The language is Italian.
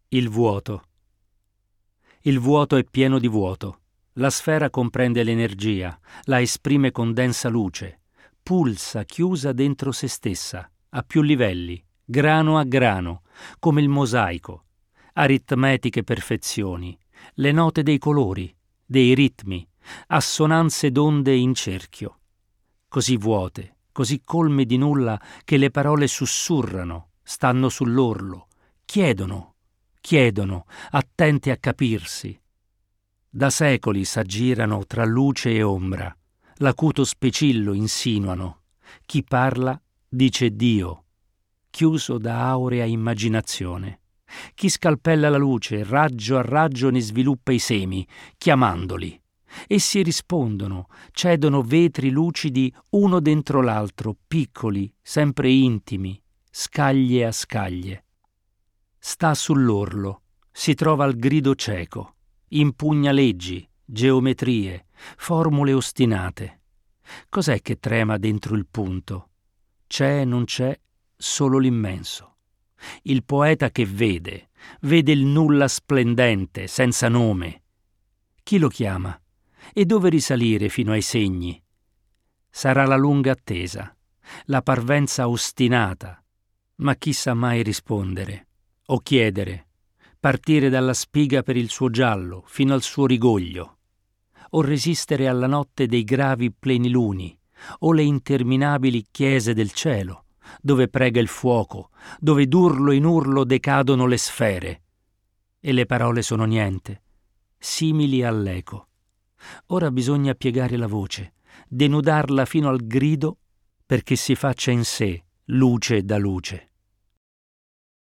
Il vuoto. Il vuoto è pieno di vuoto. La sfera comprende l'energia, la esprime con densa luce, pulsa chiusa dentro se stessa, a più livelli, grano a grano, come il mosaico, aritmetiche perfezioni, le note dei colori, dei ritmi, assonanze d'onde in cerchio, così vuote, così colme di nulla che le parole sussurrano, stanno sull'orlo, chiedono, attente a capirsi. Da secoli s'aggirano tra luce e ombra, l'acuto specillo insinuano. Chi parla dice Dio, chiuso da aurea immaginazione. Chi scalpella la luce, raggio a raggio ne sviluppa i semi, chiamandoli. Essi rispondono, cedono vetri lucidi uno dentro l'altro, piccoli, sempre intimi, scaglie a scaglie. Sta sull'orlo, si trova al grido cieco, impugna leggi, geometrie, formule ostinate. Cos'è che trema dentro il punto? C'è, non c'è, solo l'immenso. Il poeta che vede il nulla splendente, senza nome. Chi lo chiama? E dove risalire fino ai segni? Sarà la lunga attesa, la parvenza ostinata, ma chi sa mai rispondere o chiedere, partire dalla spiga per il suo giallo fino al suo rigoglio, o resistere alla notte dei gravi pleniluni, o le interminabili chiese del cielo, dove prega il fuoco, dove d'urlo in urlo decadono le sfere, e le parole sono niente, simili all'eco. Ora bisogna piegare la voce, denudarla fino al grido, perché si faccia in sé luce da luce.